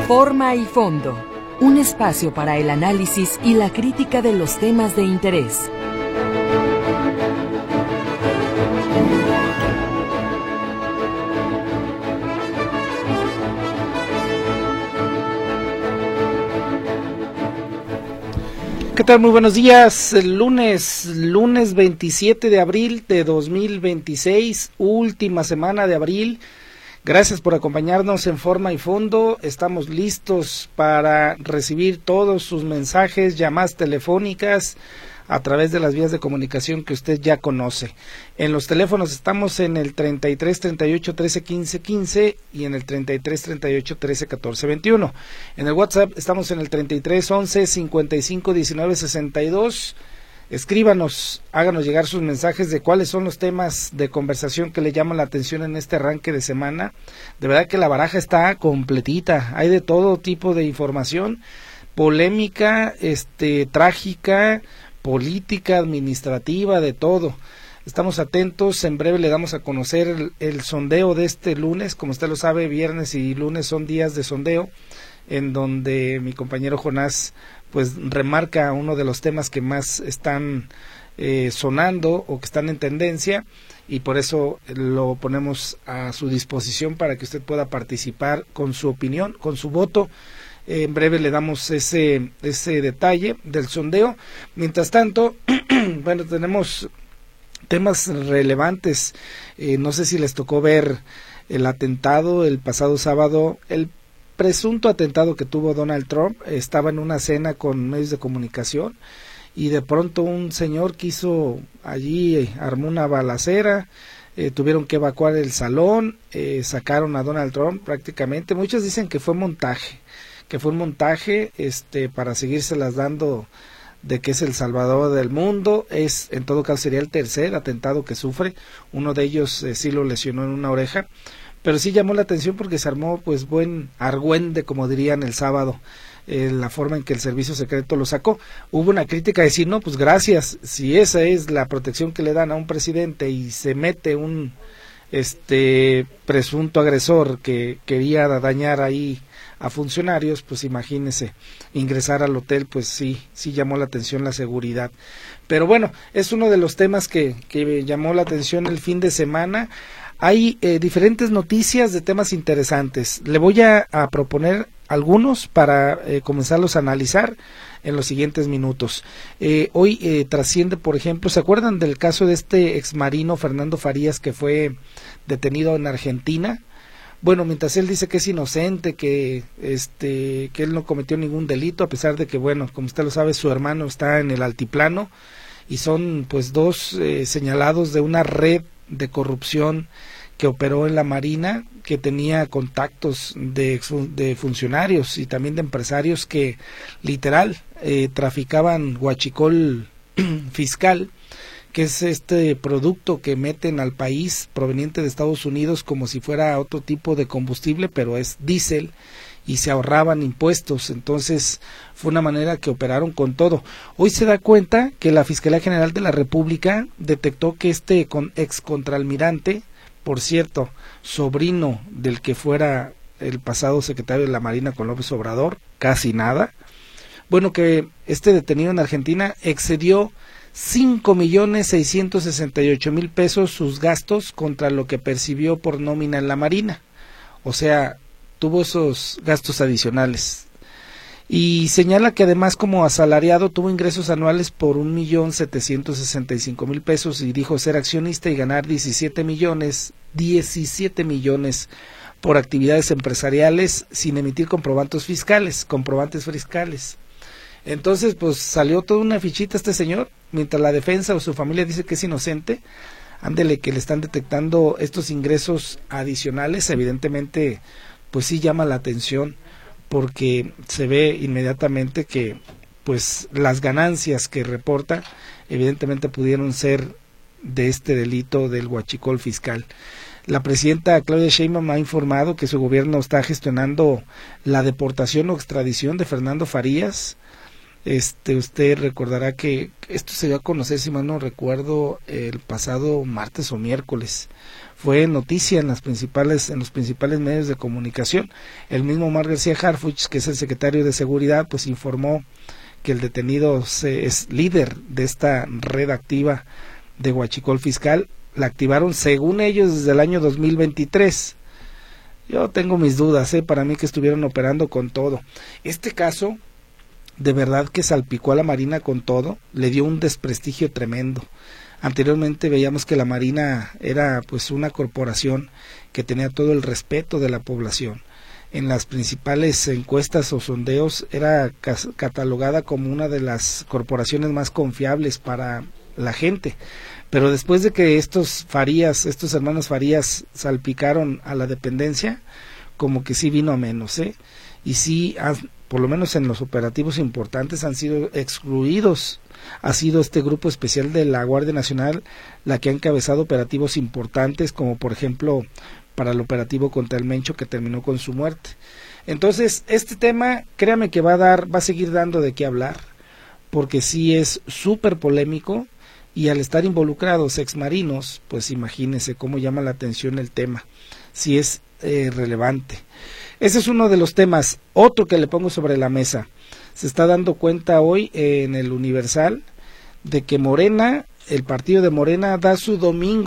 Forma y fondo, un espacio para el análisis y la crítica de los temas de interés. ¿Qué tal? Muy buenos días. Lunes 27 de abril de 2026, última semana de abril. Gracias por acompañarnos en Forma y Fondo. Estamos listos para recibir todos sus mensajes, llamadas telefónicas a través de las vías de comunicación que usted ya conoce. En los teléfonos estamos en el 33 38 13 15 15 y en el 33 38 13 14 21. En el WhatsApp estamos en el 33 11 55 19 62. Escríbanos, háganos llegar sus mensajes de cuáles son los temas de conversación que le llaman la atención en este arranque de semana. De verdad que la baraja está completita, hay de todo tipo de información, polémica, trágica, política, administrativa, de todo. Estamos atentos, en breve le damos a conocer el sondeo de este lunes. Como usted lo sabe, viernes y lunes son días de sondeo, en donde mi compañero Jonás pues remarca uno de los temas que más están sonando o que están en tendencia, y por eso lo ponemos a su disposición para que usted pueda participar con su opinión, con su voto. En breve le damos ese detalle del sondeo. Mientras tanto, bueno, tenemos temas relevantes. No sé si les tocó ver el atentado el pasado sábado, el presunto atentado que tuvo Donald Trump. Estaba en una cena con medios de comunicación y de pronto un señor quiso allí, armó una balacera. Tuvieron que evacuar el salón, sacaron a Donald Trump prácticamente. Muchos dicen que fue montaje, para seguírselas dando de que es el salvador del mundo. En todo caso sería el tercer atentado que sufre. Uno de ellos sí lo lesionó en una oreja, pero sí llamó la atención porque se armó pues buen argüende, como dirían el sábado, la forma en que el servicio secreto lo sacó. Hubo una crítica de decir, no, pues gracias, si esa es la protección que le dan a un presidente y se mete un presunto agresor que quería dañar ahí a funcionarios, pues imagínese, ingresar al hotel, pues sí llamó la atención la seguridad. Pero bueno, es uno de los temas que llamó la atención el fin de semana. Hay diferentes noticias de temas interesantes. Le voy a proponer algunos para comenzarlos a analizar en los siguientes minutos. Hoy trasciende, por ejemplo, ¿se acuerdan del caso de este exmarino Fernando Farías que fue detenido en Argentina? Bueno, mientras él dice que es inocente, que él no cometió ningún delito, a pesar de que, bueno, como usted lo sabe, su hermano está en el altiplano y son pues dos señalados de una red de corrupción que operó en la Marina, que tenía contactos de funcionarios y también de empresarios que literal traficaban huachicol fiscal, que es este producto que meten al país proveniente de Estados Unidos como si fuera otro tipo de combustible, pero es diésel, y se ahorraban impuestos. Entonces fue una manera que operaron con todo. Hoy se da cuenta que la Fiscalía General de la República detectó que este ex contraalmirante, por cierto, sobrino del que fuera el pasado secretario de la Marina con López Obrador, casi nada, bueno, que este detenido en Argentina excedió 5.668.000 pesos sus gastos contra lo que percibió por nómina en la Marina. O sea, tuvo esos gastos adicionales. Y señala que además como asalariado tuvo ingresos anuales por 1.765.000 pesos y dijo ser accionista y ganar 17 millones por actividades empresariales sin emitir comprobantes fiscales. Entonces, pues salió toda una fichita este señor, mientras la defensa o su familia dice que es inocente. Ándele que le están detectando estos ingresos adicionales. Evidentemente, pues sí llama la atención, porque se ve inmediatamente que pues las ganancias que reporta evidentemente pudieron ser de este delito del huachicol fiscal. La presidenta Claudia Sheinbaum ha informado que su gobierno está gestionando la deportación o extradición de Fernando Farías. Usted recordará que esto se dio a conocer, si mal no recuerdo, el pasado martes o miércoles. Fue noticia en los principales medios de comunicación. El mismo Omar García Harfuch, que es el secretario de Seguridad, pues informó que el detenido es líder de esta red activa de huachicol fiscal. La activaron, según ellos, desde el año 2023. Yo tengo mis dudas, para mí que estuvieron operando con todo. Este caso, de verdad que salpicó a la Marina con todo, le dio un desprestigio tremendo. Anteriormente veíamos que la Marina era pues una corporación que tenía todo el respeto de la población. En las principales encuestas o sondeos era catalogada como una de las corporaciones más confiables para la gente. Pero después de que estos hermanos Farías salpicaron a la dependencia, como que sí vino a menos, y sí, por lo menos en los operativos importantes han sido excluidos. Ha sido este grupo especial de la Guardia Nacional la que ha encabezado operativos importantes, como por ejemplo para el operativo contra el Mencho, que terminó con su muerte. Entonces, este tema, créame que va a seguir dando de qué hablar, porque sí es súper polémico, y al estar involucrados exmarinos, pues imagínense cómo llama la atención el tema, si es relevante. Ese es uno de los temas. Otro que le pongo sobre la mesa: se está dando cuenta hoy en el Universal de que Morena, el partido de Morena, da su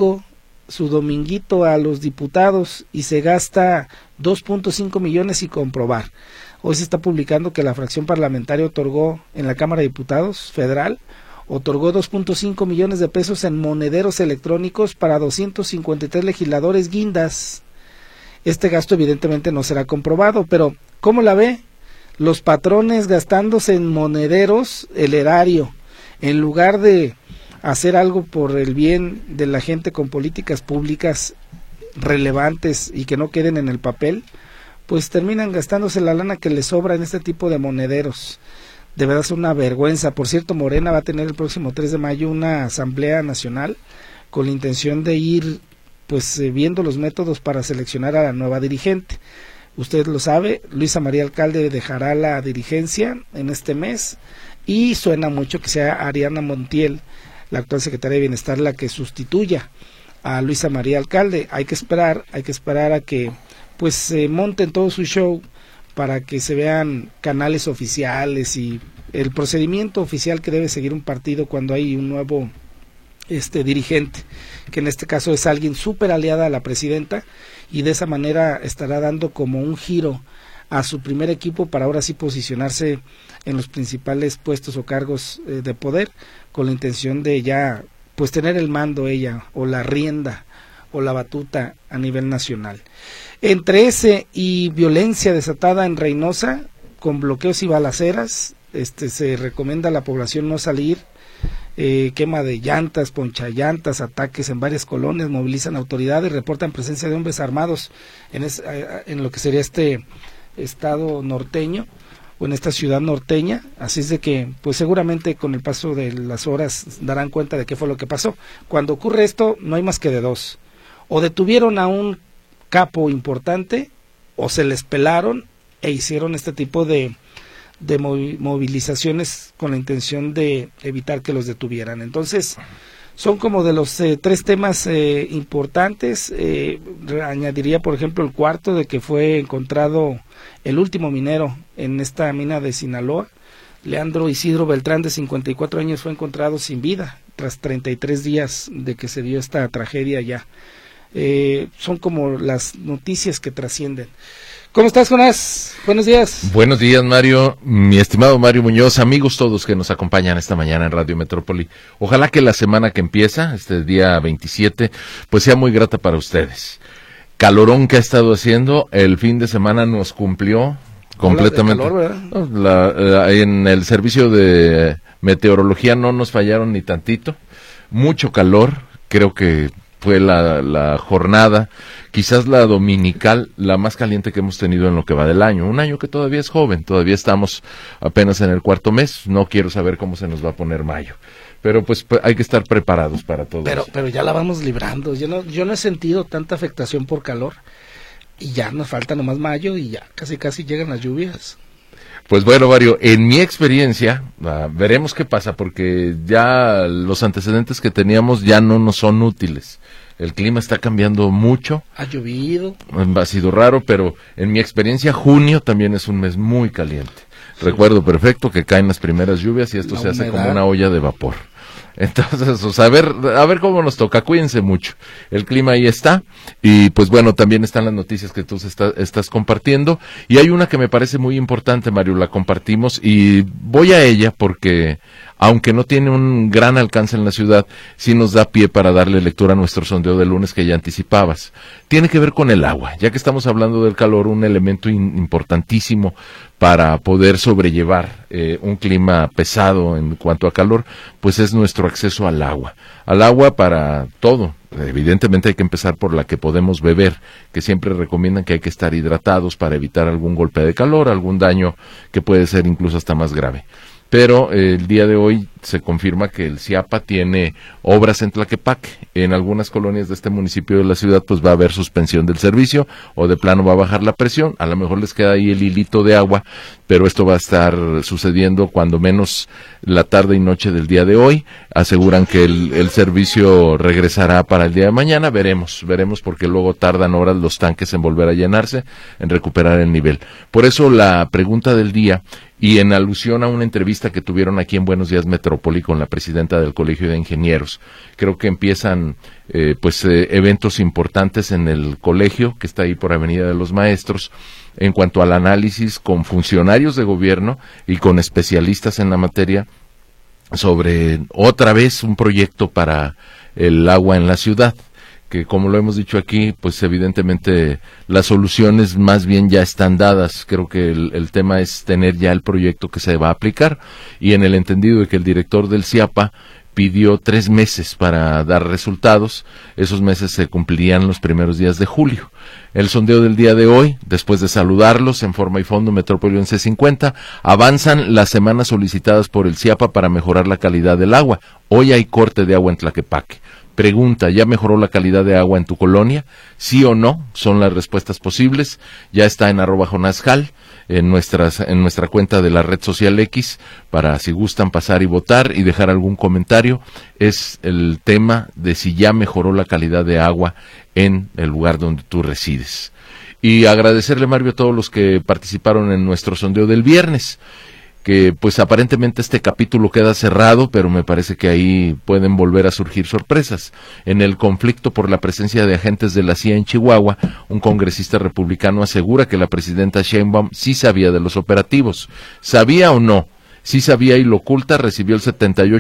dominguito a los diputados y se gasta 2.5 millones sin comprobar. Hoy se está publicando que la fracción parlamentaria otorgó en la Cámara de Diputados Federal, otorgó 2.5 millones de pesos en monederos electrónicos para 253 legisladores guindas. Este gasto evidentemente no será comprobado, pero ¿cómo la ve? Los patrones gastándose en monederos el erario, en lugar de hacer algo por el bien de la gente con políticas públicas relevantes y que no queden en el papel, pues terminan gastándose la lana que les sobra en este tipo de monederos. De verdad es una vergüenza. Por cierto, Morena va a tener el próximo 3 de mayo una asamblea nacional con la intención de ir viendo los métodos para seleccionar a la nueva dirigente. Usted lo sabe, Luisa María Alcalde dejará la dirigencia en este mes y suena mucho que sea Ariana Montiel, la actual secretaria de Bienestar, la que sustituya a Luisa María Alcalde. Hay que esperar a que se monten todo su show para que se vean canales oficiales y el procedimiento oficial que debe seguir un partido cuando hay un nuevo dirigente, que en este caso es alguien súper aliada a la presidenta, y de esa manera estará dando como un giro a su primer equipo para ahora sí posicionarse en los principales puestos o cargos de poder, con la intención de ya tener el mando ella, o la rienda o la batuta a nivel nacional. Entre ese y violencia desatada en Reynosa, con bloqueos y balaceras, se recomienda a la población no salir. Quema de llantas, ponchallantas, ataques en varias colonias, movilizan autoridades, reportan presencia de hombres armados en lo que sería este estado norteño o en esta ciudad norteña. Así es de que seguramente con el paso de las horas darán cuenta de qué fue lo que pasó. Cuando ocurre esto no hay más que de dos: o detuvieron a un capo importante, o se les pelaron e hicieron este tipo de movilizaciones con la intención de evitar que los detuvieran. Entonces, son como de los tres temas importantes. Añadiría, por ejemplo, el cuarto, de que fue encontrado el último minero en esta mina de Sinaloa. Leandro Isidro Beltrán, de 54 años, fue encontrado sin vida tras 33 días de que se dio esta tragedia ya. Son como las noticias que trascienden. ¿Cómo estás, Jonás? Buenos días. Buenos días, Mario, mi estimado Mario Muñoz, amigos todos que nos acompañan esta mañana en Radio Metrópoli. Ojalá que la semana que empieza, este día 27, sea muy grata para ustedes. Calorón que ha estado haciendo, el fin de semana nos cumplió completamente. Calor, en el servicio de meteorología no nos fallaron ni tantito. Mucho calor, creo que fue la jornada, quizás la dominical, la más caliente que hemos tenido en lo que va del año. Un año que todavía es joven, todavía estamos apenas en el cuarto mes. No quiero saber cómo se nos va a poner mayo, pero hay que estar preparados para todo eso. Pero ya la vamos librando. Yo no he sentido tanta afectación por calor, y ya nos falta nomás mayo y ya casi llegan las lluvias. Pues bueno, Mario, en mi experiencia, veremos qué pasa, porque ya los antecedentes que teníamos ya no nos son útiles. El clima está cambiando mucho. Ha llovido. Ha sido raro, pero en mi experiencia, junio también es un mes muy caliente. Sí. Recuerdo perfecto que caen las primeras lluvias y esto se hace como una olla de vapor. Entonces, o sea, a ver cómo nos toca, cuídense mucho. El clima ahí está, y pues bueno, también están las noticias que tú estás compartiendo, y hay una que me parece muy importante, Mario, la compartimos, y voy a ella porque, aunque no tiene un gran alcance en la ciudad, sí nos da pie para darle lectura a nuestro sondeo de lunes que ya anticipabas. Tiene que ver con el agua, ya que estamos hablando del calor, un elemento importantísimo para poder sobrellevar un clima pesado en cuanto a calor, pues es nuestro acceso al agua para todo. Evidentemente hay que empezar por la que podemos beber, que siempre recomiendan que hay que estar hidratados para evitar algún golpe de calor, algún daño que puede ser incluso hasta más grave. Pero el día de hoy se confirma que el CIAPA tiene obras en Tlaquepaque. En algunas colonias de este municipio de la ciudad pues va a haber suspensión del servicio, o de plano va a bajar la presión. A lo mejor les queda ahí el hilito de agua, pero esto va a estar sucediendo cuando menos la tarde y noche del día de hoy. Aseguran que el servicio regresará para el día de mañana. Veremos porque luego tardan horas los tanques en volver a llenarse, en recuperar el nivel. Por eso la pregunta del día, y en alusión a una entrevista que tuvieron aquí en Buenos Días Metrópoli con la presidenta del Colegio de Ingenieros. Creo que empiezan eventos importantes en el colegio, que está ahí por Avenida de los Maestros, en cuanto al análisis con funcionarios de gobierno y con especialistas en la materia sobre otra vez un proyecto para el agua en la ciudad, que como lo hemos dicho aquí, pues evidentemente las soluciones más bien ya están dadas. Creo que el tema es tener ya el proyecto que se va a aplicar, y en el entendido de que el director del CIAPA pidió 3 meses para dar resultados. Esos meses se cumplirían los primeros días de julio. El sondeo del día de hoy, después de saludarlos en Forma y Fondo Metrópoli en C50, avanzan las semanas solicitadas por el CIAPA para mejorar la calidad del agua. Hoy hay corte de agua en Tlaquepaque. Pregunta, ¿ya mejoró la calidad de agua en tu colonia? ¿Sí o no? Son las respuestas posibles. Ya está en @JonásJal, en nuestra cuenta de la red social X, para si gustan pasar y votar y dejar algún comentario. Es el tema de si ya mejoró la calidad de agua en el lugar donde tú resides. Y agradecerle, Mario, a todos los que participaron en nuestro sondeo del viernes, que pues aparentemente este capítulo queda cerrado, pero me parece que ahí pueden volver a surgir sorpresas. En el conflicto por la presencia de agentes de la CIA en Chihuahua, un congresista republicano asegura que la presidenta Sheinbaum sí sabía de los operativos. ¿Sabía o no? Sí sabía y lo oculta. Recibió el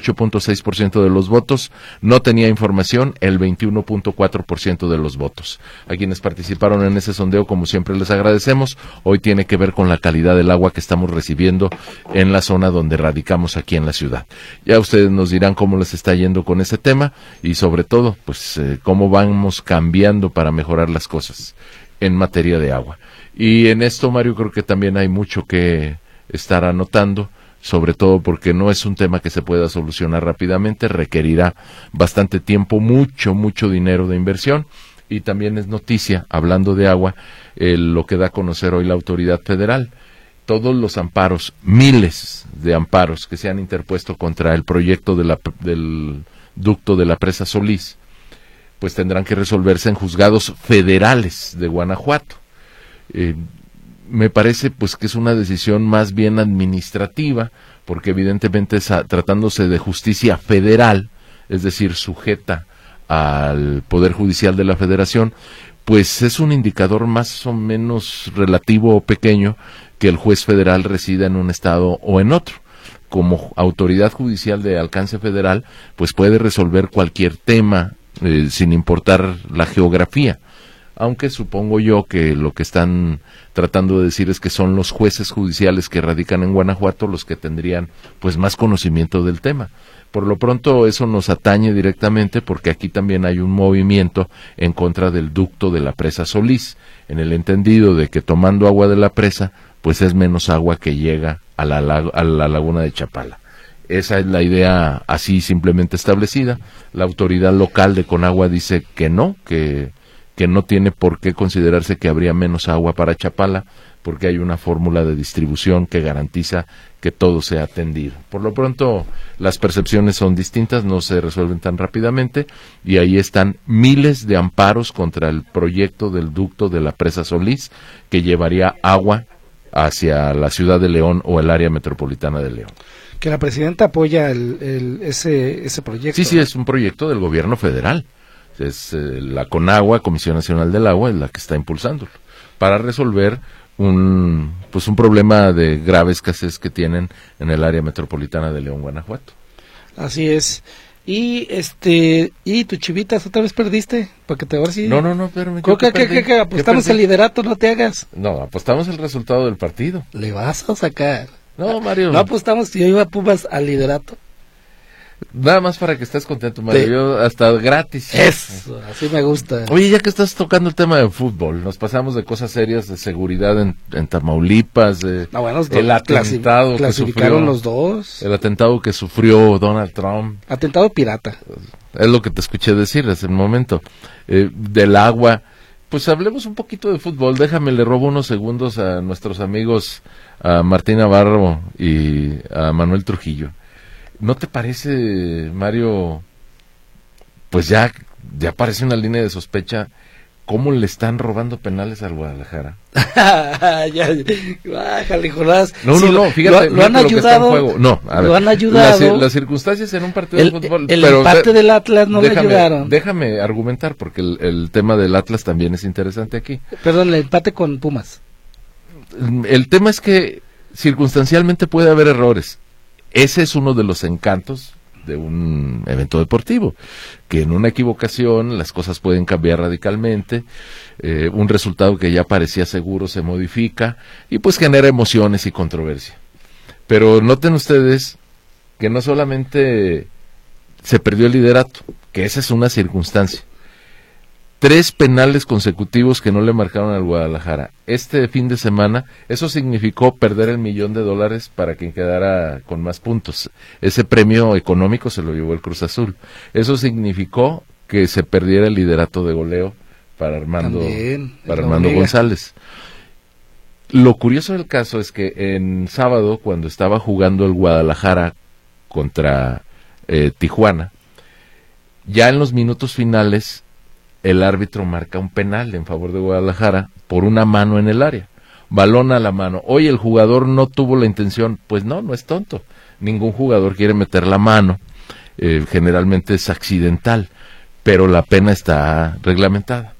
78.6% de los votos, no tenía información el 21.4% de los votos. A quienes participaron en ese sondeo, como siempre, les agradecemos. Hoy tiene que ver con la calidad del agua que estamos recibiendo en la zona donde radicamos aquí en la ciudad. Ya ustedes nos dirán cómo les está yendo con ese tema, y sobre todo, pues cómo vamos cambiando para mejorar las cosas en materia de agua. Y en esto, Mario, creo que también hay mucho que estar anotando, sobre todo porque no es un tema que se pueda solucionar rápidamente, requerirá bastante tiempo, mucho dinero de inversión. Y también es noticia, hablando de agua, lo que da a conocer hoy la autoridad federal. Todos los amparos, miles de amparos que se han interpuesto contra el proyecto del ducto de la presa Solís, pues tendrán que resolverse en juzgados federales de Guanajuato. Me parece pues que es una decisión más bien administrativa, porque evidentemente tratándose de justicia federal, es decir, sujeta al Poder Judicial de la Federación, pues es un indicador más o menos relativo o pequeño que el juez federal resida en un estado o en otro. Como autoridad judicial de alcance federal, pues puede resolver cualquier tema sin importar la geografía. Aunque supongo yo que lo que están tratando de decir es que son los jueces judiciales que radican en Guanajuato los que tendrían pues más conocimiento del tema. Por lo pronto eso nos atañe directamente, porque aquí también hay un movimiento en contra del ducto de la presa Solís, en el entendido de que tomando agua de la presa pues es menos agua que llega a la laguna de Chapala. Esa es la idea así simplemente establecida. La autoridad local de Conagua dice que no, que que no tiene por qué considerarse que habría menos agua para Chapala, porque hay una fórmula de distribución que garantiza que todo sea atendido. Por lo pronto, las percepciones son distintas, no se resuelven tan rápidamente, y ahí están miles de amparos contra el proyecto del ducto de la presa Solís, que llevaría agua hacia la ciudad de León o el área metropolitana de León. Que la presidenta apoya ese proyecto. Sí, es un proyecto del gobierno federal. Es la CONAGUA, Comisión Nacional del Agua, es la que está impulsándolo, para resolver un problema de grave escasez que tienen en el área metropolitana de León, Guanajuato. Así es. Y tu Chivitas otra vez perdiste, porque ahora sí. No, espérame. ¿Qué apostamos el liderato? No te hagas. No, apostamos el resultado del partido. Le vas a sacar. No, Mario. No apostamos, yo iba a Pumas al liderato. Nada más para que estés contento, Mario. Yo hasta gratis. Eso, así me gusta. Oye, ya que estás tocando el tema de fútbol, nos pasamos de cosas serias de seguridad en Tamaulipas, el atentado que clasificaron los dos. El atentado que sufrió Donald Trump. Atentado pirata. Es lo que te escuché decir hace un momento. Del agua. Pues hablemos un poquito de fútbol. Déjame, le robo unos segundos a nuestros amigos, a Martín Navarro y a Manuel Trujillo. ¿No te parece, Mario, pues ya parece una línea de sospecha cómo le están robando penales al Guadalajara? Bájale, Jonás. No, fíjate. Lo han ayudado. Lo han ayudado. Las circunstancias en un partido de fútbol. El empate del Atlas no le ayudaron. Déjame argumentar, porque el tema del Atlas también es interesante aquí. Perdón, el empate con Pumas. El tema es que circunstancialmente puede haber errores. Ese es uno de los encantos de un evento deportivo, que en una equivocación las cosas pueden cambiar radicalmente, un resultado que ya parecía seguro se modifica y pues genera emociones y controversia. Pero noten ustedes que no solamente se perdió el liderato, que esa es una circunstancia. 3 penales consecutivos que no le marcaron al Guadalajara. Este fin de semana, eso significó perder $1 millón para quien quedara con más puntos. Ese premio económico se lo llevó el Cruz Azul. Eso significó que se perdiera el liderato de goleo para Armando González. Lo curioso del caso es que en sábado, cuando estaba jugando el Guadalajara contra Tijuana, ya en los minutos finales, el árbitro marca un penal en favor de Guadalajara por una mano en el área. Balón a la mano. Oye, el jugador no tuvo la intención. Pues no es tonto. Ningún jugador quiere meter la mano. Generalmente es accidental, pero la pena está reglamentada.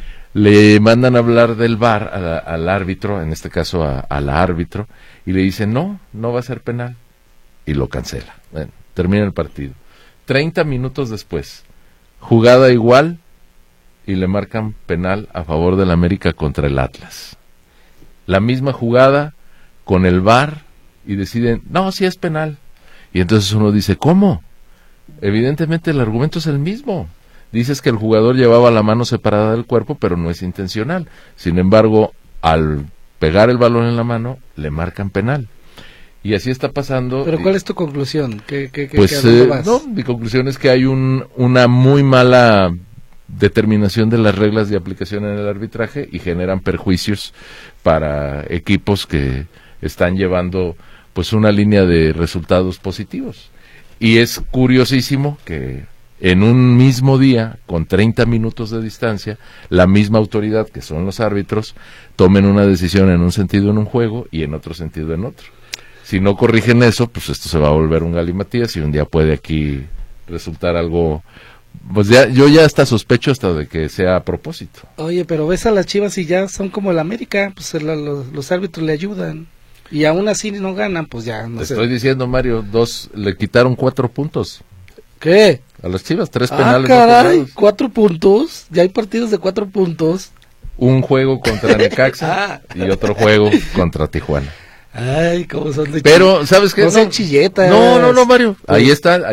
Le mandan a hablar del VAR al árbitro, en este caso a la árbitro, y le dicen, no va a ser penal. Y lo cancela. Bueno, termina el partido. 30 minutos después, jugada igual, y le marcan penal a favor del América contra el Atlas. La misma jugada con el VAR y deciden, no, sí es penal. Y entonces uno dice, ¿cómo? Evidentemente el argumento es el mismo. Dices que el jugador llevaba la mano separada del cuerpo, pero no es intencional. Sin embargo, al pegar el balón en la mano, le marcan penal. Y así está pasando. ¿Pero cuál es tu conclusión? Pues, mi conclusión es que hay una muy mala determinación de las reglas de aplicación en el arbitraje y generan perjuicios para equipos que están llevando pues una línea de resultados positivos. Y es curiosísimo que en un mismo día, con 30 minutos de distancia, la misma autoridad, que son los árbitros, tomen una decisión en un sentido en un juego y en otro sentido en otro. Si no corrigen eso, pues esto se va a volver un galimatías y un día puede aquí resultar algo. Pues yo ya hasta sospecho hasta de que sea a propósito. Oye, pero ves a las Chivas y ya son como el América, pues los árbitros le ayudan y aún así no ganan, pues ya no sé. Estoy diciendo, Mario, le quitaron 4 puntos. ¿Qué? A las Chivas, 3 penales. Caray, 4 puntos, ya hay partidos de 4 puntos. Un juego contra Necaxa y otro juego contra Tijuana. Ay, cómo son de Pero, ¿sabes qué? No son chilletas. No, Mario. Ahí están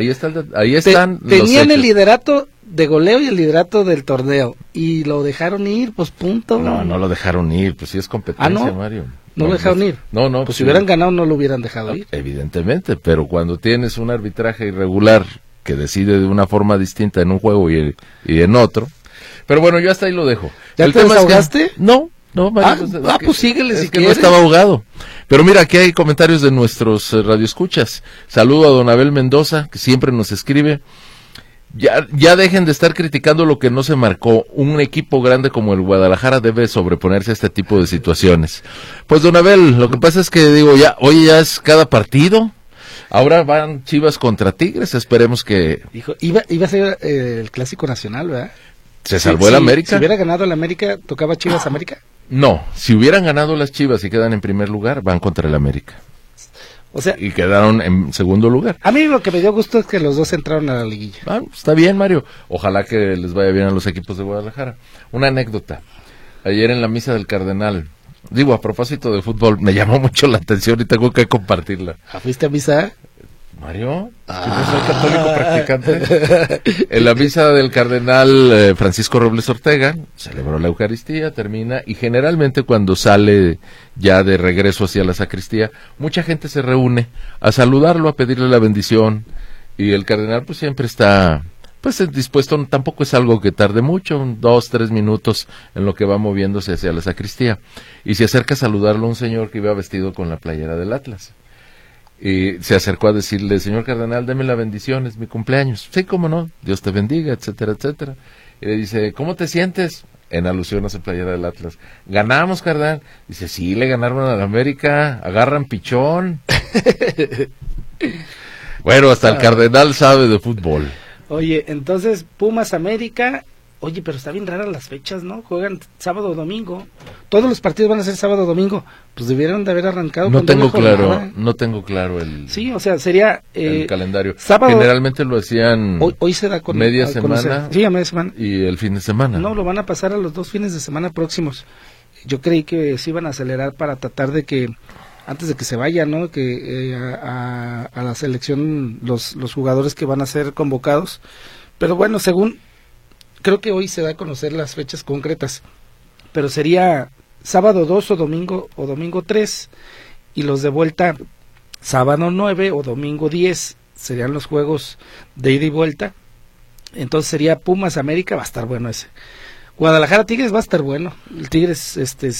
tenían el liderato de goleo y el liderato del torneo. Y lo dejaron ir, pues punto. No lo dejaron ir, pues sí es competencia, Mario. ¿No lo dejaron ir? No. Pues si hubieran ganado no lo hubieran dejado ir. Evidentemente, pero cuando tienes un arbitraje irregular que decide de una forma distinta en un juego y en otro, Pero bueno, yo hasta ahí lo dejo. ¿Ya el te tema desahogaste? Es que, no, Mario, pues síguele es si que quieres. no estaba ahogado. Pero mira, aquí hay comentarios de nuestros radioescuchas. Saludo a don Abel Mendoza, que siempre nos escribe. Ya dejen de estar criticando lo que no se marcó. Un equipo grande como el Guadalajara debe sobreponerse a este tipo de situaciones. Pues don Abel, lo que pasa es que digo, hoy ya es cada partido. Ahora van Chivas contra Tigres, esperemos que... Dijo, iba a ser el Clásico Nacional, ¿verdad? ¿Se salvó el América? Si hubiera ganado el América, ¿tocaba Chivas América? No, si hubieran ganado las Chivas y quedan en primer lugar, van contra el América. O sea, y quedaron en segundo lugar. A mí lo que me dio gusto es que los dos entraron a la liguilla. Está bien, Mario. Ojalá que les vaya bien a los equipos de Guadalajara. Una anécdota. Ayer en la misa del Cardenal, digo, a propósito de fútbol, me llamó mucho la atención y tengo que compartirla. ¿Fuiste a misa? Mario, yo no soy católico practicante. En la misa del cardenal Francisco Robles Ortega, celebró la Eucaristía, termina, y generalmente cuando sale ya de regreso hacia la sacristía, mucha gente se reúne a saludarlo, a pedirle la bendición, y el cardenal pues siempre está dispuesto, tampoco es algo que tarde mucho, 2-3 minutos en lo que va moviéndose hacia la sacristía, y se acerca a saludarlo un señor que iba vestido con la playera del Atlas. Y se acercó a decirle, señor cardenal, deme la bendición, es mi cumpleaños. Sí, cómo no, Dios te bendiga, etcétera, etcétera. Y le dice, ¿cómo te sientes? En alusión a su playera del Atlas. ¿Ganamos, cardenal? Dice, sí, le ganaron a la América, agarran pichón. Bueno, hasta el cardenal sabe de fútbol. Oye, entonces, Pumas América... Oye, pero está bien raras las fechas, ¿no? Juegan sábado o domingo. Todos los partidos van a ser sábado o domingo. Pues debieron de haber arrancado. No tengo claro el... Sí, o sea, sería... el calendario. Sábado, generalmente lo hacían... Hoy se da con... media semana. Sí, a media semana. Y el fin de semana. No, lo van a pasar a los 2 fines de semana próximos. Yo creí que se iban a acelerar para tratar de que... antes de que se vaya, ¿no? Que a la selección los jugadores que van a ser convocados. Pero bueno, creo que hoy se da a conocer las fechas concretas, pero sería sábado 2 o domingo 3, y los de vuelta sábado 9 o domingo 10, serían los juegos de ida y vuelta. Entonces sería Pumas América, va a estar bueno ese. Guadalajara Tigres va a estar bueno. El Tigres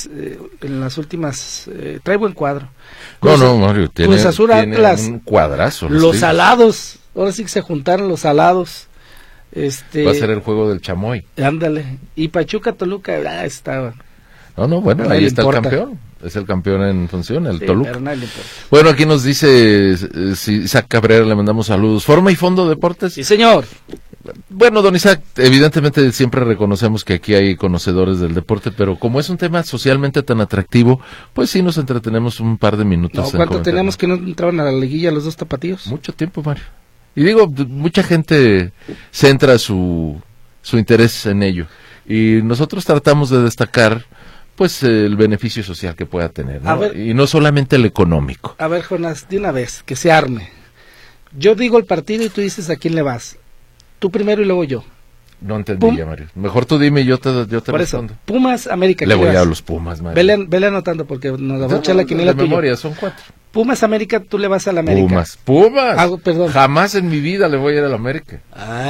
en las últimas trae buen cuadro. No, Mario, tiene un cuadrazo. Los salados, ahora sí que se juntaron los salados. Va a ser el juego del chamoy. Ándale. Y Pachuca Toluca estaba. No, bueno, ahí está el campeón. Es el campeón en función, el Toluca. Pero no le importa. Bueno, aquí nos dice Isaac Cabrera, le mandamos saludos. Forma y Fondo Deportes. Sí, señor. Bueno, don Isaac, evidentemente siempre reconocemos que aquí hay conocedores del deporte, pero como es un tema socialmente tan atractivo, pues sí nos entretenemos un par de minutos. ¿Cuánto teníamos que no entraban a la liguilla los dos tapatíos? Mucho tiempo, Mario. Y digo, mucha gente centra su interés en ello. Y nosotros tratamos de destacar, pues, el beneficio social que pueda tener, ¿no? Y no solamente el económico. A ver, Jonás, de una vez, que se arme. Yo digo el partido y tú dices a quién le vas. Tú primero y luego yo. No entendí, Mario. Mejor tú dime y yo te por respondo. Eso, Pumas, América. Le voy a los Pumas, Mario. Vele anotando porque nos va a echar la quiniela tuya. memoria, son 4. Pumas, América, tú le vas a la América. Pumas. Perdón. Jamás en mi vida le voy a ir a la América.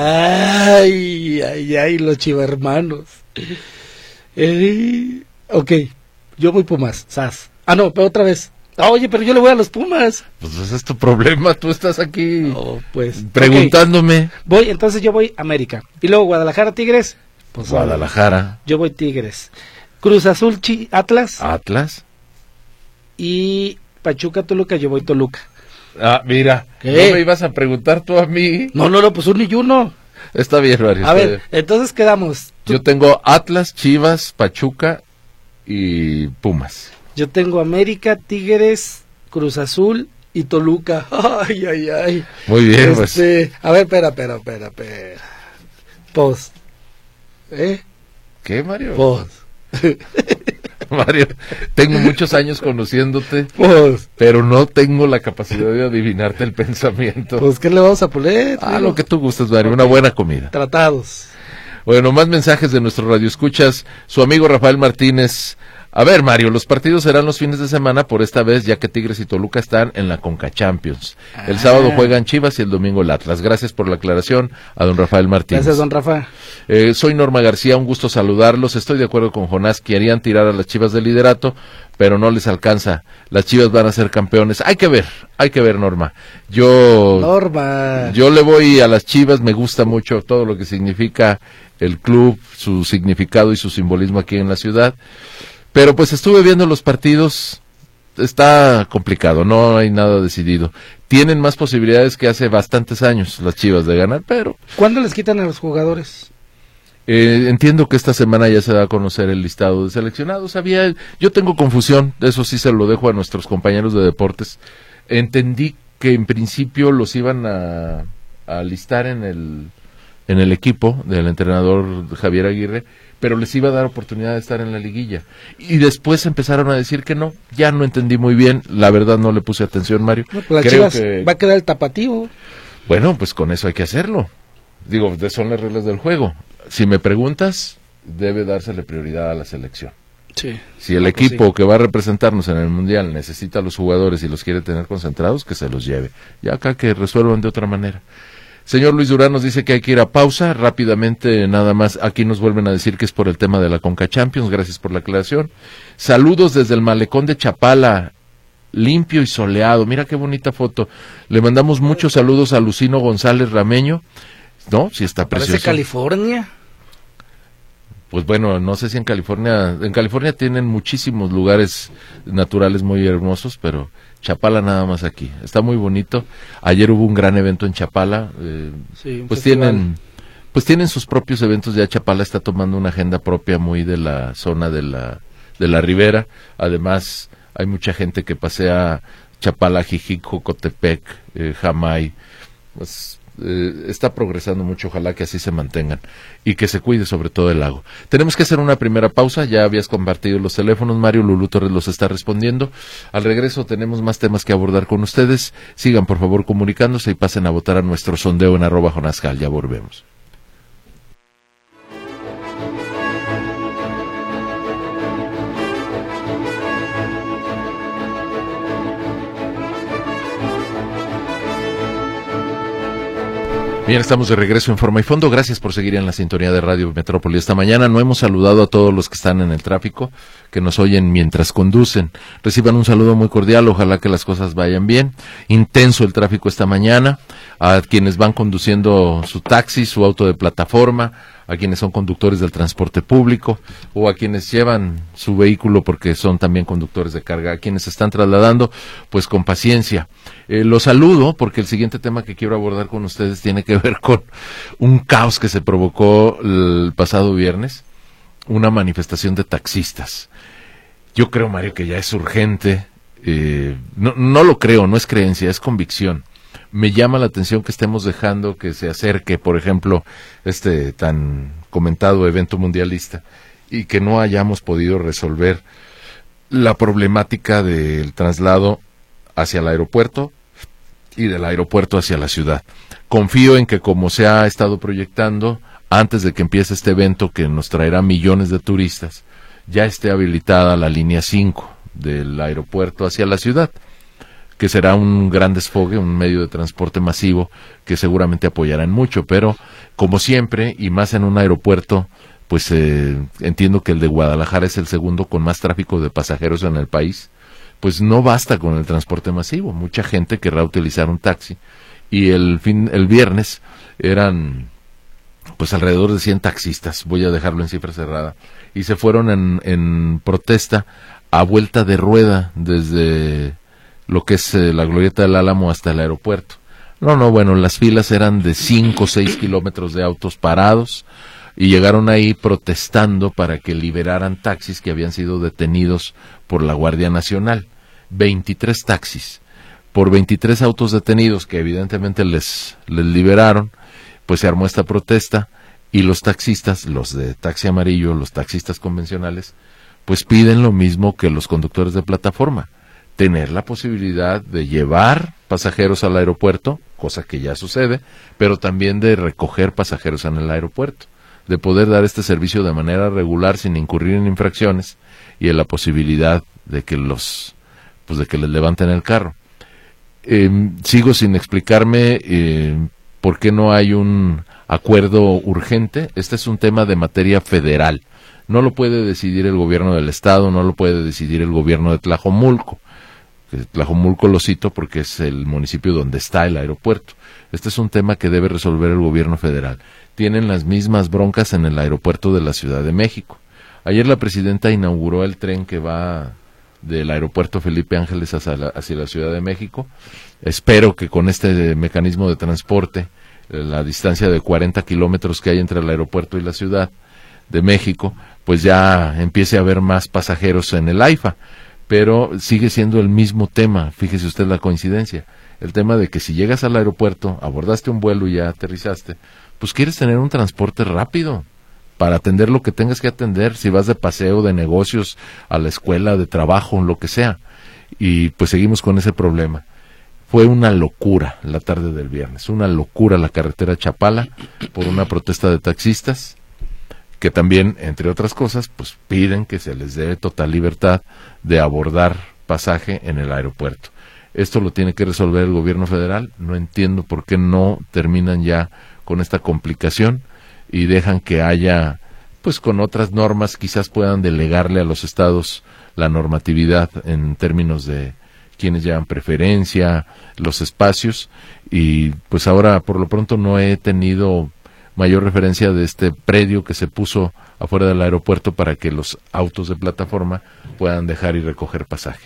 Ay, los chivermanos. Ok, yo voy Pumas, sas. No, pero otra vez. Oye, pero yo le voy a los Pumas. Pues ese es tu problema, tú estás aquí preguntándome. Okay. Entonces yo voy América. Y luego Guadalajara, Tigres. Pues Guadalajara. Yo voy Tigres. Cruz Azul, Atlas. Atlas. Y Pachuca, Toluca, yo voy Toluca. Mira, ¿qué? ¿No me ibas a preguntar tú a mí? No, pues uno y uno. Está bien, Mario. A ver, entonces quedamos. Yo tengo Atlas, Chivas, Pachuca y Pumas. Yo tengo América, Tigres, Cruz Azul y Toluca. Ay. Muy bien, pues. A ver, espera. Pos. ¿Qué, Mario? Pos. Mario, tengo muchos años conociéndote, pero no tengo la capacidad de adivinarte el pensamiento. Pues, ¿qué le vamos a poner? Lo que tú gustes, Mario, una buena comida. Tratados. Bueno, más mensajes de nuestro radioescuchas. Su amigo Rafael Martínez A ver, Mario, los partidos serán los fines de semana por esta vez, ya que Tigres y Toluca están en la Conca Champions. El sábado juegan Chivas y el domingo el Atlas. Gracias por la aclaración a don Rafael Martínez. Gracias, don Rafa. Soy Norma García, un gusto saludarlos. Estoy de acuerdo con Jonás, querían tirar a las Chivas del liderato, pero no les alcanza. Las Chivas van a ser campeones. Hay que ver, Norma. Yo le voy a las Chivas, me gusta mucho todo lo que significa el club, su significado y su simbolismo aquí en la ciudad. Pero pues estuve viendo los partidos, está complicado, no hay nada decidido. Tienen más posibilidades que hace bastantes años las Chivas de ganar, pero... ¿Cuándo les quitan a los jugadores? Entiendo que esta semana ya se va a conocer el listado de seleccionados. Yo tengo confusión, eso sí se lo dejo a nuestros compañeros de deportes. Entendí que en principio los iban a listar en el equipo del entrenador Javier Aguirre, pero les iba a dar oportunidad de estar en la liguilla. Y después empezaron a decir que no, ya no entendí muy bien, la verdad no le puse atención, Mario. No, pues Creo que va a quedar el tapatío. Bueno, pues con eso hay que hacerlo. Digo, son las reglas del juego. Si me preguntas, debe dársele prioridad a la selección. Sí. Si el equipo que va a representarnos en el Mundial necesita a los jugadores y los quiere tener concentrados, que se los lleve. Ya acá que resuelvan de otra manera. Señor Luis Durán nos dice que hay que ir a pausa, rápidamente nada más, aquí nos vuelven a decir que es por el tema de la Conca Champions, gracias por la aclaración. Saludos desde el malecón de Chapala, limpio y soleado, mira qué bonita foto. Le mandamos muchos saludos a Lucino González Rameño, ¿no? Sí está precioso. ¿Parece California? Pues bueno, no sé si en California tienen muchísimos lugares naturales muy hermosos, pero Chapala nada más aquí, está muy bonito. Ayer hubo un gran evento en Chapala, pues tienen sus propios eventos, ya Chapala está tomando una agenda propia muy de la zona de la ribera, además hay mucha gente que pasea Chapala, Jijico, Cotepec, Jamay, pues está progresando mucho, ojalá que así se mantengan y que se cuide sobre todo el lago. Tenemos que hacer una primera pausa, ya habías compartido los teléfonos, Mario Lulú Torres los está respondiendo. Al regreso tenemos más temas que abordar con ustedes, sigan por favor comunicándose y pasen a votar a nuestro sondeo en @jonascal, ya volvemos. Bien, estamos de regreso en Forma y Fondo. Gracias por seguir en la sintonía de Radio Metrópoli. Esta mañana no hemos saludado a todos los que están en el tráfico, que nos oyen mientras conducen. Reciban un saludo muy cordial, ojalá que las cosas vayan bien. Intenso el tráfico esta mañana. A quienes van conduciendo su taxi, su auto de plataforma, a quienes son conductores del transporte público o a quienes llevan su vehículo porque son también conductores de carga, a quienes se están trasladando, pues con paciencia. Los saludo porque el siguiente tema que quiero abordar con ustedes tiene que ver con un caos que se provocó el pasado viernes, una manifestación de taxistas. Yo creo, Mario, que ya es urgente, no lo creo, no es creencia, es convicción. Me llama la atención que estemos dejando que se acerque, por ejemplo, este tan comentado evento mundialista y que no hayamos podido resolver la problemática del traslado hacia el aeropuerto y del aeropuerto hacia la ciudad. Confío en que, como se ha estado proyectando, antes de que empiece este evento que nos traerá millones de turistas, ya esté habilitada la línea 5 del aeropuerto hacia la ciudad, que será un gran desfogue, un medio de transporte masivo que seguramente apoyarán mucho, pero como siempre, y más en un aeropuerto, pues entiendo que el de Guadalajara es el segundo con más tráfico de pasajeros en el país, pues no basta con el transporte masivo, mucha gente querrá utilizar un taxi, y el viernes eran pues alrededor de 100 taxistas, voy a dejarlo en cifra cerrada, y se fueron en protesta a vuelta de rueda desde lo que es la Glorieta del Álamo hasta el aeropuerto. Bueno, las filas eran de 5 o 6 kilómetros de autos parados y llegaron ahí protestando para que liberaran taxis que habían sido detenidos por la Guardia Nacional. 23 taxis, por 23 autos detenidos que evidentemente les liberaron, pues se armó esta protesta y los taxistas, los de taxi amarillo, los taxistas convencionales, pues piden lo mismo que los conductores de plataforma, tener la posibilidad de llevar pasajeros al aeropuerto, cosa que ya sucede, pero también de recoger pasajeros en el aeropuerto, de poder dar este servicio de manera regular sin incurrir en infracciones y en la posibilidad de que de que les levanten el carro. Sigo sin explicarme por qué no hay un acuerdo urgente. Este es un tema de materia federal. No lo puede decidir el gobierno del estado, no lo puede decidir el gobierno de Tlajomulco. Tlajomulco lo cito porque es el municipio donde está el aeropuerto. Este es un tema que debe resolver el gobierno federal. Tienen las mismas broncas en el aeropuerto de la Ciudad de México. Ayer la presidenta inauguró el tren que va del aeropuerto Felipe Ángeles hacia la Ciudad de México. Espero que con este mecanismo de transporte, la distancia de 40 kilómetros que hay entre el aeropuerto y la Ciudad de México, pues ya empiece a haber más pasajeros en el AIFA. Pero sigue siendo el mismo tema, fíjese usted la coincidencia, el tema de que si llegas al aeropuerto, abordaste un vuelo y ya aterrizaste, pues quieres tener un transporte rápido para atender lo que tengas que atender, si vas de paseo, de negocios, a la escuela, de trabajo, lo que sea. Y pues seguimos con ese problema. Fue una locura la tarde del viernes, una locura la carretera Chapala por una protesta de taxistas, que también, entre otras cosas, pues piden que se les dé total libertad de abordar pasaje en el aeropuerto. Esto lo tiene que resolver el gobierno federal. No entiendo por qué no terminan ya con esta complicación y dejan que haya, pues con otras normas, quizás puedan delegarle a los estados la normatividad en términos de quienes llevan preferencia, los espacios, y pues ahora por lo pronto no he tenido mayor referencia de este predio que se puso afuera del aeropuerto para que los autos de plataforma puedan dejar y recoger pasaje.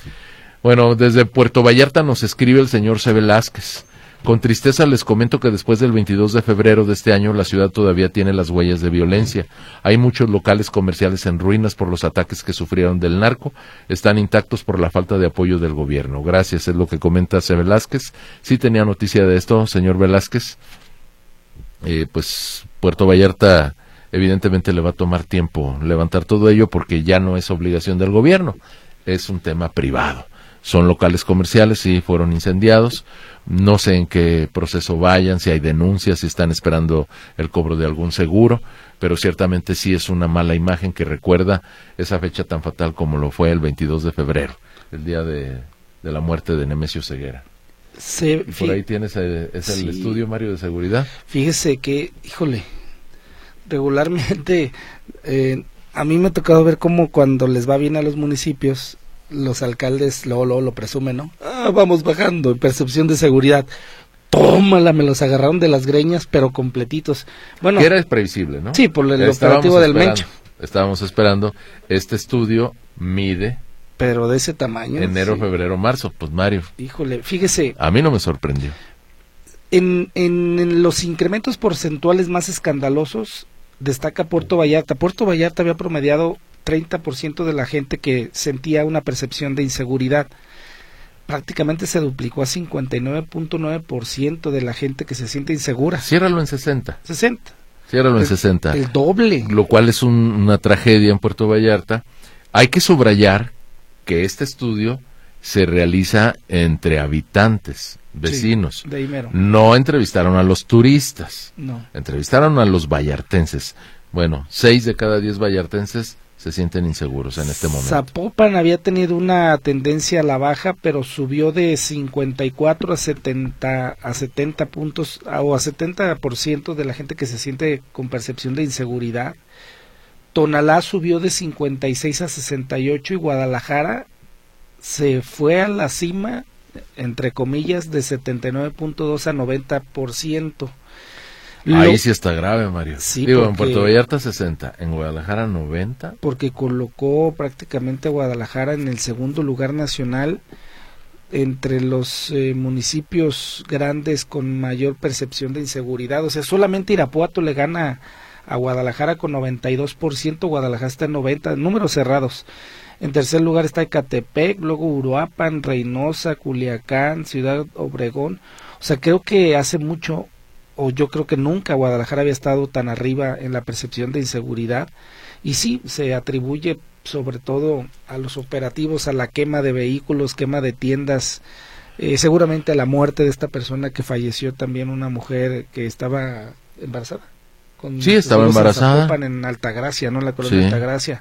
Bueno, desde Puerto Vallarta nos escribe el señor C. Velázquez. Con tristeza les comento que después del 22 de febrero de este año la ciudad todavía tiene las huellas de violencia. Hay muchos locales comerciales en ruinas por los ataques que sufrieron del narco. Están intactos por la falta de apoyo del gobierno. Gracias, es lo que comenta C. Velázquez. Sí tenía noticia de esto, señor Velázquez. Pues Puerto Vallarta evidentemente le va a tomar tiempo levantar todo ello porque ya no es obligación del gobierno, es un tema privado. Son locales comerciales, sí, fueron incendiados, no sé en qué proceso vayan, si hay denuncias, si están esperando el cobro de algún seguro, pero ciertamente sí es una mala imagen que recuerda esa fecha tan fatal como lo fue el 22 de febrero, el día de la muerte de Nemesio Ceguera. Por ahí tienes, es el estudio, Mario, de seguridad. Fíjese que, híjole, regularmente a mí me ha tocado ver cómo cuando les va bien a los municipios, los alcaldes luego lo presumen, ¿no? Vamos bajando en percepción de seguridad. Tómala, me los agarraron de las greñas, pero completitos. Bueno, que era previsible, ¿no? Sí, por el operativo del Mencho. Estábamos esperando, este estudio mide... Pero de ese tamaño. Enero, sí. Febrero, marzo, pues Mario. Híjole, fíjese. A mí no me sorprendió. En los incrementos porcentuales más escandalosos destaca Puerto Vallarta. Puerto Vallarta había promediado 30% de la gente que sentía una percepción de inseguridad. Prácticamente se duplicó a 59.9% de la gente que se siente insegura. Ciérralo en 60. 60. Ciérralo en 60. El doble. Lo cual es una tragedia en Puerto Vallarta. Hay que subrayar que este estudio se realiza entre habitantes, vecinos. Sí, de ahí mero. No entrevistaron a los turistas. No. Entrevistaron a los vallartenses. Bueno, 6 de cada 10 vallartenses se sienten inseguros en este momento. Zapopan había tenido una tendencia a la baja, pero subió de 54 a 70 puntos, o a 70% de la gente que se siente con percepción de inseguridad. Tonalá subió de 56 a 68 y Guadalajara se fue a la cima, entre comillas, de 79.2 a 90%. Ahí sí está grave, Mario. Sí, digo, en Puerto Vallarta 60, en Guadalajara 90. Porque colocó prácticamente a Guadalajara en el segundo lugar nacional entre los municipios grandes con mayor percepción de inseguridad. O sea, solamente Irapuato le gana a Guadalajara con 92%, Guadalajara está en 90%, números cerrados. En tercer lugar está Ecatepec, luego Uruapan, Reynosa, Culiacán, Ciudad Obregón. O sea, creo que hace mucho, o yo creo que nunca Guadalajara había estado tan arriba en la percepción de inseguridad. Y sí, se atribuye sobre todo a los operativos, a la quema de vehículos, quema de tiendas, seguramente a la muerte de esta persona que falleció también, una mujer que estaba embarazada. Sí, estaba embarazada. En Altagracia, ¿no? La colonia Altagracia.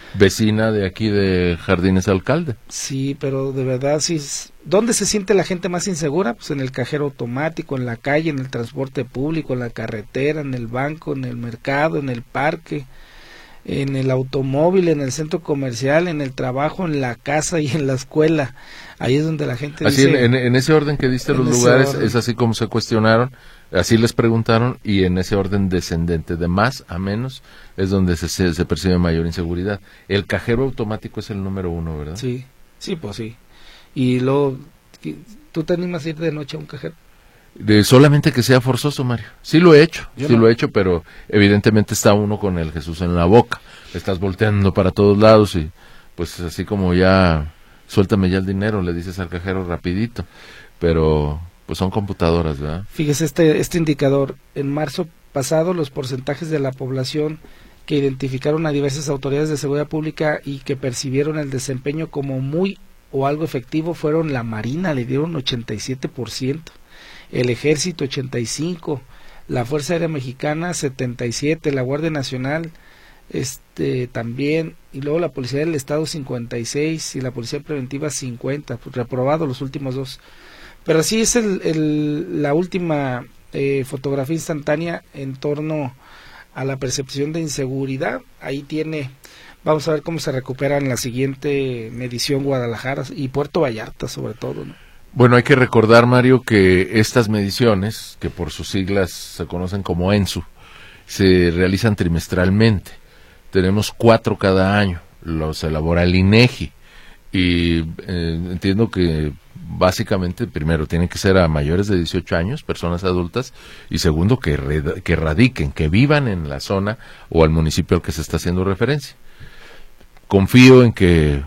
Vecina de aquí de Jardines Alcalde. Sí, pero de verdad, sí. ¿Dónde se siente la gente más insegura? Pues en el cajero automático, en la calle, en el transporte público, en la carretera, en el banco, en el mercado, en el parque, en el automóvil, en el centro comercial, en el trabajo, en la casa y en la escuela. Ahí es donde la gente así dice... en ese orden que diste los lugares, es así como se cuestionaron, así les preguntaron, y en ese orden descendente, de más a menos, es donde se percibe mayor inseguridad. El cajero automático es el número 1, ¿verdad? Sí, pues sí. Y luego, ¿tú te animas a ir de noche a un cajero? Solamente que sea forzoso, Mario. Sí lo he hecho, lo he hecho, pero evidentemente está uno con el Jesús en la boca. Estás volteando para todos lados y pues así como ya, suéltame ya el dinero, le dices al cajero rapidito. Pero pues son computadoras, ¿verdad? Fíjese este indicador. En marzo pasado, los porcentajes de la población que identificaron a diversas autoridades de seguridad pública y que percibieron el desempeño como muy o algo efectivo fueron la Marina, le dieron 87%. El Ejército 85%, la Fuerza Aérea Mexicana 77%, la Guardia Nacional también, y luego la Policía del Estado 56% y la Policía Preventiva 50%, pues reprobado los últimos dos. Pero así es la última fotografía instantánea en torno a la percepción de inseguridad. Ahí tiene, vamos a ver cómo se recupera en la siguiente medición Guadalajara y Puerto Vallarta sobre todo, ¿no? Bueno, hay que recordar, Mario, que estas mediciones, que por sus siglas se conocen como ENSU, se realizan trimestralmente. Tenemos 4 cada año, los elabora el INEGI, y entiendo que básicamente, primero, tienen que ser a mayores de 18 años, personas adultas, y segundo, que radiquen, que vivan en la zona o al municipio al que se está haciendo referencia. Confío en que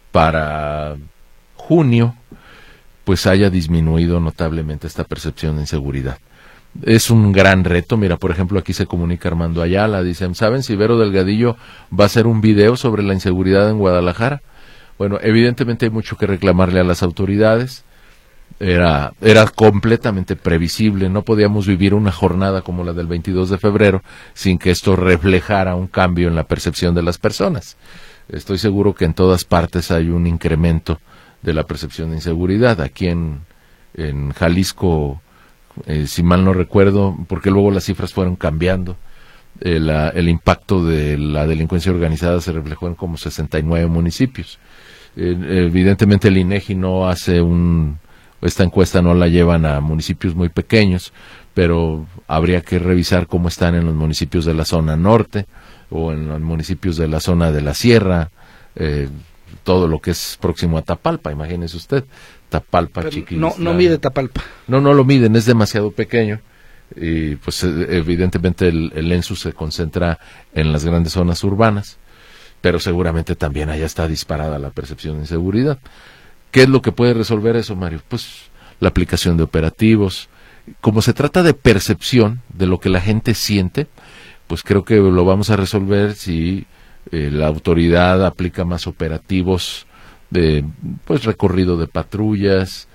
para junio pues haya disminuido notablemente esta percepción de inseguridad. Es un gran reto. Mira, por ejemplo, aquí se comunica Armando Ayala, dicen, ¿saben si Vero Delgadillo va a hacer un video sobre la inseguridad en Guadalajara? Bueno, evidentemente hay mucho que reclamarle a las autoridades. Era completamente previsible, no podíamos vivir una jornada como la del 22 de febrero sin que esto reflejara un cambio en la percepción de las personas. Estoy seguro que en todas partes hay un incremento de la percepción de inseguridad. Aquí en Jalisco, si mal no recuerdo, porque luego las cifras fueron cambiando, el impacto de la delincuencia organizada se reflejó en como 69 municipios. Evidentemente el INEGI no hace esta encuesta no la llevan a municipios muy pequeños, pero habría que revisar cómo están en los municipios de la zona norte o en los municipios de la zona de la sierra, todo lo que es próximo a Tapalpa, imagínese usted, Tapalpa, Chiquilistla. No mide Tapalpa. No lo miden, es demasiado pequeño, y pues evidentemente el ENSU se concentra en las grandes zonas urbanas, pero seguramente también allá está disparada la percepción de inseguridad. ¿Qué es lo que puede resolver eso, Mario? Pues la aplicación de operativos. Como se trata de percepción de lo que la gente siente, pues creo que lo vamos a resolver si la autoridad aplica más operativos de recorrido de patrullas,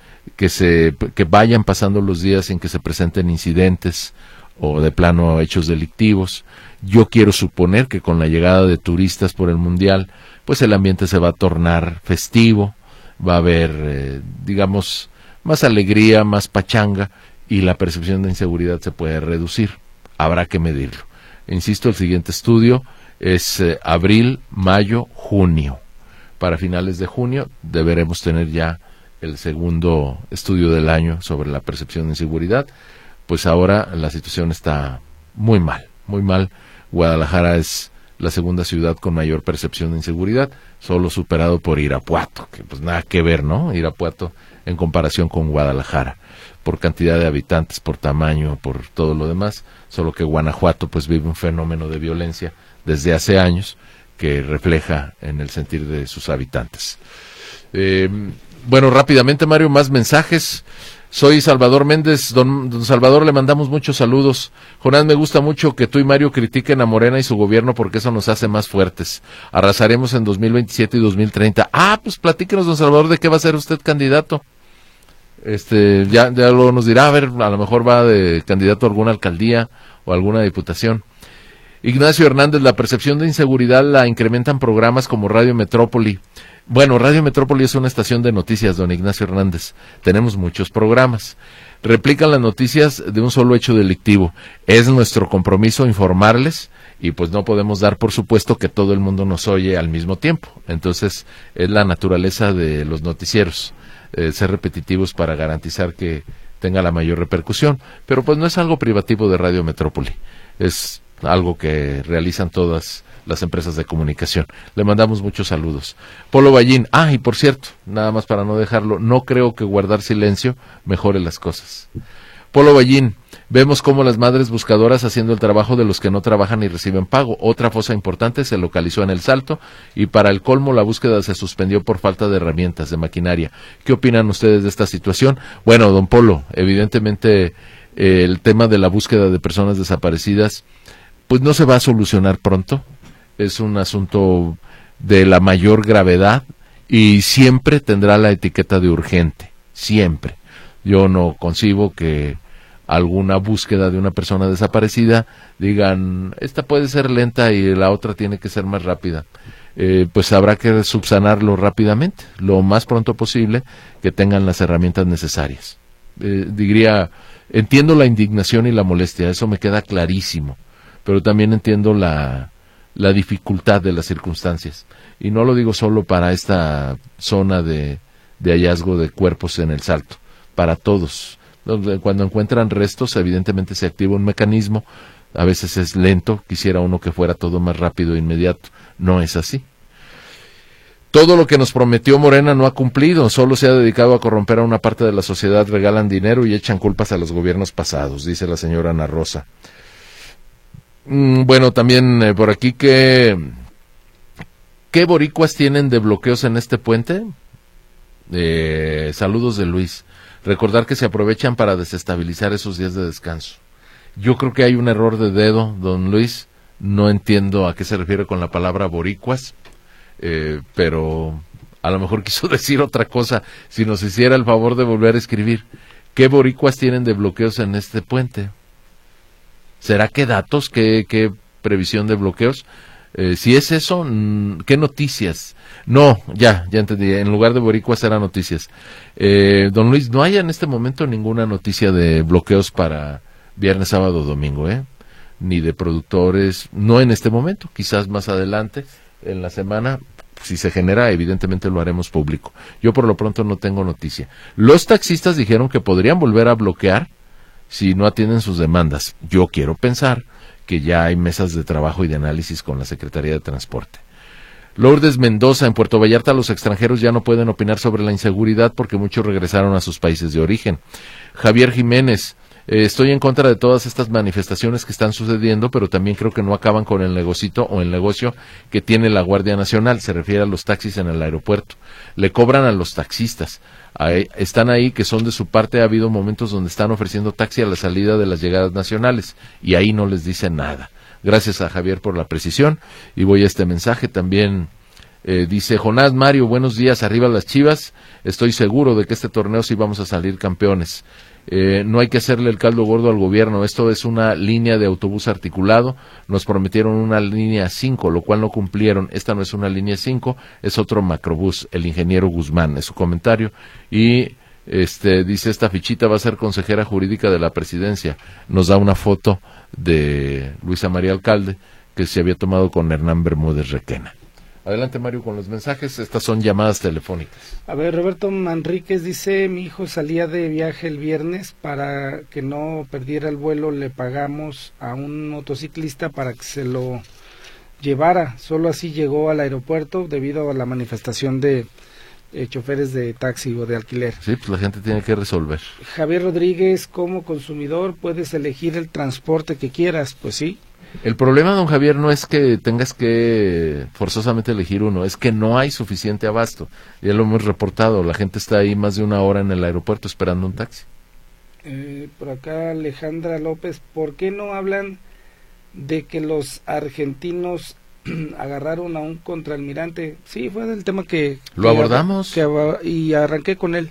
que vayan pasando los días sin que se presenten incidentes o de plano hechos delictivos. Yo quiero suponer que con la llegada de turistas por el Mundial, pues el ambiente se va a tornar festivo, va a haber, digamos, más alegría, más pachanga, y la percepción de inseguridad se puede reducir. Habrá que medirlo. Insisto, el siguiente estudio es abril, mayo, junio. Para finales de junio deberemos tener ya el segundo estudio del año sobre la percepción de inseguridad. Pues ahora la situación está muy mal, muy mal. Guadalajara es la segunda ciudad con mayor percepción de inseguridad, solo superado por Irapuato, que pues nada que ver, ¿no? Irapuato en comparación con Guadalajara, por cantidad de habitantes, por tamaño, por todo lo demás, solo que Guanajuato pues vive un fenómeno de violencia desde hace años que refleja en el sentir de sus habitantes. Bueno, rápidamente, Mario, más mensajes. Soy Salvador Méndez. Don Salvador, le mandamos muchos saludos. Jonás, me gusta mucho que tú y Mario critiquen a Morena y su gobierno porque eso nos hace más fuertes. Arrasaremos en 2027 y 2030. Pues platíquenos, don Salvador, de qué va a ser usted candidato. Ya luego nos dirá, a ver, a lo mejor va de candidato a alguna alcaldía o alguna diputación. Ignacio Hernández, la percepción de inseguridad la incrementan programas como Radio Metrópoli. Bueno, Radio Metrópoli es una estación de noticias, don Ignacio Hernández. Tenemos muchos programas. Replican las noticias de un solo hecho delictivo. Es nuestro compromiso informarles y pues no podemos dar por supuesto que todo el mundo nos oye al mismo tiempo. Entonces es la naturaleza de los noticieros, ser repetitivos para garantizar que tenga la mayor repercusión. Pero pues no es algo privativo de Radio Metrópoli. Es algo que realizan todas las empresas de comunicación. Le mandamos muchos saludos. Polo Ballín, y por cierto, nada más para no dejarlo, no creo que guardar silencio mejore las cosas. Polo Ballín, vemos cómo las madres buscadoras haciendo el trabajo de los que no trabajan y reciben pago. Otra fosa importante se localizó en El Salto y para el colmo la búsqueda se suspendió por falta de herramientas, de maquinaria. ¿Qué opinan ustedes de esta situación? Bueno, don Polo, evidentemente el tema de la búsqueda de personas desaparecidas pues no se va a solucionar pronto. Es un asunto de la mayor gravedad y siempre tendrá la etiqueta de urgente, siempre. Yo no concibo que alguna búsqueda de una persona desaparecida digan, esta puede ser lenta y la otra tiene que ser más rápida. Pues habrá que subsanarlo rápidamente, lo más pronto posible, que tengan las herramientas necesarias. Diría, entiendo la indignación y la molestia, eso me queda clarísimo, pero también entiendo la dificultad de las circunstancias. Y no lo digo solo para esta zona de hallazgo de cuerpos en El Salto, para todos. Cuando encuentran restos, evidentemente se activa un mecanismo, a veces es lento, quisiera uno que fuera todo más rápido e inmediato. No es así. Todo lo que nos prometió Morena no ha cumplido, solo se ha dedicado a corromper a una parte de la sociedad, regalan dinero y echan culpas a los gobiernos pasados, dice la señora Ana Rosa. Bueno, también por aquí, ¿qué boricuas tienen de bloqueos en este puente? Saludos de Luis. Recordar que se aprovechan para desestabilizar esos días de descanso. Yo creo que hay un error de dedo, don Luis. No entiendo a qué se refiere con la palabra boricuas, pero a lo mejor quiso decir otra cosa. Si nos hiciera el favor de volver a escribir, ¿qué boricuas tienen de bloqueos en este puente? ¿Será que datos? ¿Qué previsión de bloqueos? Si es eso, ¿qué noticias? No, ya entendí, en lugar de boricuas eran noticias. Don Luis, no hay en este momento ninguna noticia de bloqueos para viernes, sábado, domingo, ni de productores, no en este momento, quizás más adelante, en la semana, si se genera, evidentemente lo haremos público. Yo por lo pronto no tengo noticia. Los taxistas dijeron que podrían volver a bloquear si no atienden sus demandas. Yo quiero pensar que ya hay mesas de trabajo y de análisis con la Secretaría de Transporte. Lourdes Mendoza, en Puerto Vallarta los extranjeros ya no pueden opinar sobre la inseguridad porque muchos regresaron a sus países de origen. Javier Jiménez, estoy en contra de todas estas manifestaciones que están sucediendo, pero también creo que no acaban con el negocito o el negocio que tiene la Guardia Nacional, se refiere a los taxis en el aeropuerto. Le cobran a los taxistas. Están ahí que son de su parte, ha habido momentos donde están ofreciendo taxi a la salida de las llegadas nacionales y ahí no les dicen nada. Gracias a Javier por la precisión y voy a este mensaje también. Dice Jonás Mario, buenos días, arriba las Chivas, estoy seguro de que este torneo sí vamos a salir campeones. No hay que hacerle el caldo gordo al gobierno, esto es una línea de autobús articulado, nos prometieron una línea 5, lo cual no cumplieron, esta no es una línea 5, es otro macrobús, el ingeniero Guzmán, es su comentario, y dice esta fichita va a ser consejera jurídica de la presidencia, nos da una foto de Luisa María Alcalde, que se había tomado con Hernán Bermúdez Requena. Adelante, Mario, con los mensajes. Estas son llamadas telefónicas. A ver, Roberto Manríquez dice, mi hijo salía de viaje el viernes, para que no perdiera el vuelo le pagamos a un motociclista para que se lo llevara. Solo así llegó al aeropuerto debido a la manifestación de choferes de taxi o de alquiler. Sí, pues la gente tiene que resolver. Javier Rodríguez, como consumidor puedes elegir el transporte que quieras, pues sí. El problema, don Javier, no es que tengas que forzosamente elegir uno, es que no hay suficiente abasto. Ya lo hemos reportado, la gente está ahí más de una hora en el aeropuerto esperando un taxi. Por acá Alejandra López, ¿por qué no hablan de que los argentinos agarraron a un contraalmirante? Sí, fue del tema que abordamos y arranqué con él.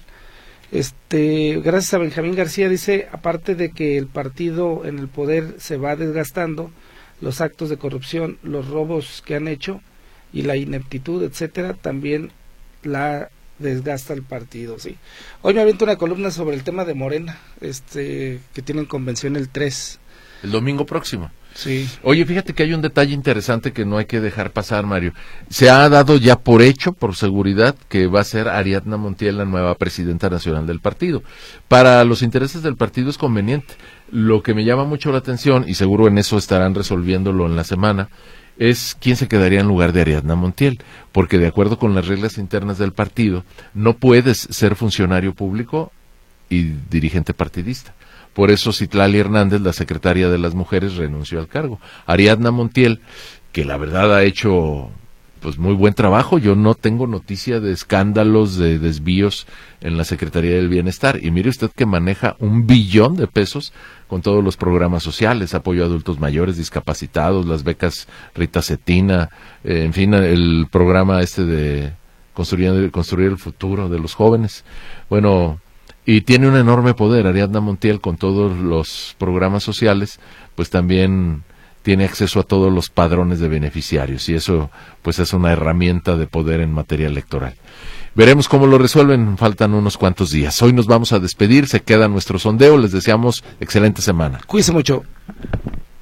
Gracias a Benjamín García, dice, aparte de que el partido en el poder se va desgastando, los actos de corrupción, los robos que han hecho y la ineptitud, etcétera, también la desgasta el partido, sí. Hoy me aviento una columna sobre el tema de Morena, que tienen convención el 3. El domingo próximo. Sí. Oye, fíjate que hay un detalle interesante que no hay que dejar pasar, Mario. Se ha dado ya por hecho, por seguridad, que va a ser Ariadna Montiel la nueva presidenta nacional del partido. Para los intereses del partido es conveniente. Lo que me llama mucho la atención, y seguro en eso estarán resolviéndolo en la semana, es quién se quedaría en lugar de Ariadna Montiel, porque de acuerdo con las reglas internas del partido, no puedes ser funcionario público y dirigente partidista. Por eso Citlali Hernández, la secretaria de las Mujeres, renunció al cargo. Ariadna Montiel, que la verdad ha hecho pues muy buen trabajo, yo no tengo noticia de escándalos, de desvíos en la Secretaría del Bienestar, y mire usted que maneja 1 billón de pesos con todos los programas sociales, apoyo a adultos mayores, discapacitados, las becas Rita Cetina, en fin, el programa de construir el futuro de los jóvenes. Bueno, y tiene un enorme poder. Ariadna Montiel, con todos los programas sociales, pues también tiene acceso a todos los padrones de beneficiarios, y eso pues es una herramienta de poder en materia electoral. Veremos cómo lo resuelven, faltan unos cuantos días. Hoy nos vamos a despedir, se queda nuestro sondeo, les deseamos excelente semana. Cuídense mucho.